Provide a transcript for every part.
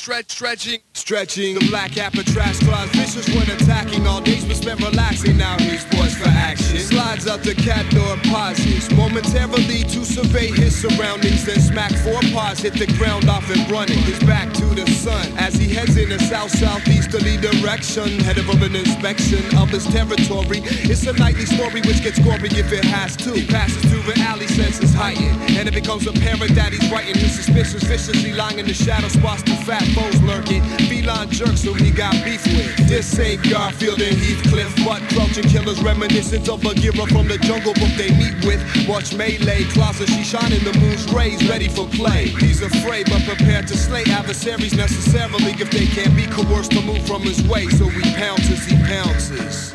Stretching. The black cat patrons claws vicious when attacking. All days we spent relaxing. Now he's poised for action. Slides out the cat door, pauses momentarily to survey his surroundings. Then smack four paws, hit the ground off and running. His back to the sun as he heads in a south-southeasterly direction. Headed for an inspection of his territory. It's a nightly story which gets gory if it has to. He passes through the alley, senses heightened, and it becomes apparent that he's writing his suspicions viciously lying in the shadow spots. The fat foes lurking, feline jerks who he got beef with. This ain't Garfield and Heathcliff, but crouching killers reminiscent of Bagheera from the Jungle Book they meet with. Watch melee, claws as she shine in the moon's rays, ready for play. He's afraid but prepared to slay adversaries necessarily if they can't be coerced to move from his way. So he pounces, he pounces.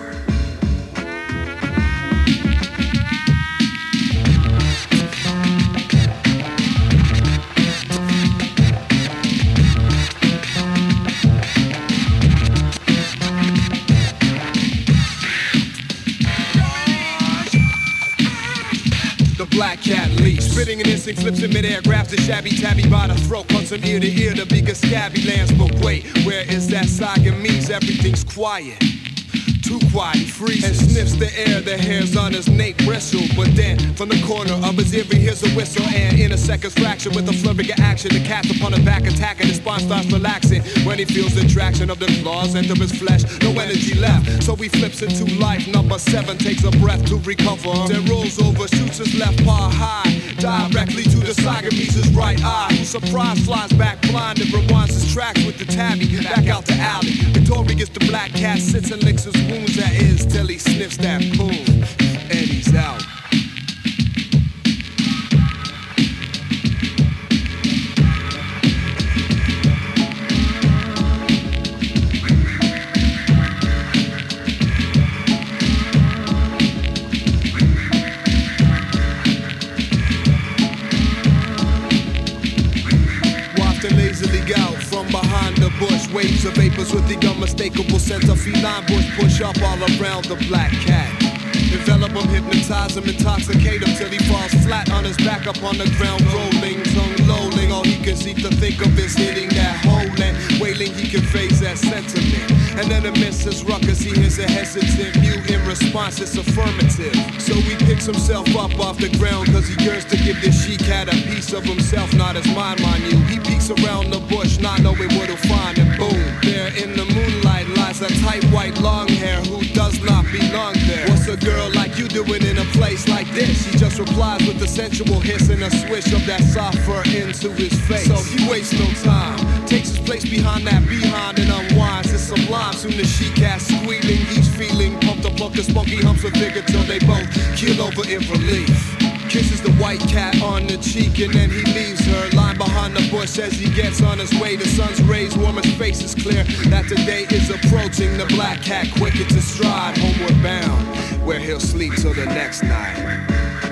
Black cat leaps, spitting an instinct, flips in midair, grabs the shabby tabby by the throat, cuts him ear to ear, the bigger scabby lands. But wait, where is that Siamese? Everything's quiet. Too quiet, he freezes and sniffs the air, the hairs on his nape bristle. But then, from the corner of his ear, he hears a whistle, and in a second's fraction, with a flurry of action, the cat's upon his back, attacking, his spine starts relaxing. When he feels the traction of the claws enter his flesh, no energy left, so he flips into life. Number 7 takes a breath to recover, then rolls over, shoots his left paw high, directly to the Siamese's right eye. Who surprised flies back blind and rewinds his tracks with the tabby back out the alley. Victorious, the black cat sits and licks his wounds, that is, till he sniffs that poon, and he's out. Waves of vapors with the unmistakable scent of feline bush push up all around the black cat. Envelop him, hypnotize him, intoxicate him till he falls flat on his back up on the ground, rolling, tongue lolling. All he can seem to think of is hitting that hole and wailing. He conveys that sentiment, and then amidst his ruckus he hears a hesitant mute in response. It's affirmative, so he picks himself up off the ground, cause he yearns to give this she-cat a piece of himself, not his mind you. He peeks around the bush, not knowing what he'll find, and boom, there in the moonlight lies a tight white long hair who does not belong there. What's a girl like you doing in a place like this? He just replies with a sensual hiss and a swish of that soft fur into his face. So he wastes no time, takes his place behind that behind and unwinds. It's sublime, soon the she-cat squealing, he's feeling pumped up the spunky humps of vigor till they both keel over in relief. Kisses the white cat on the cheek and then he leaves her lying behind the bush as he gets on his way. The sun's rays warm, his face is clear that the day is approaching. The black cat quickens his stride, homeward bound, where he'll sleep till the next night.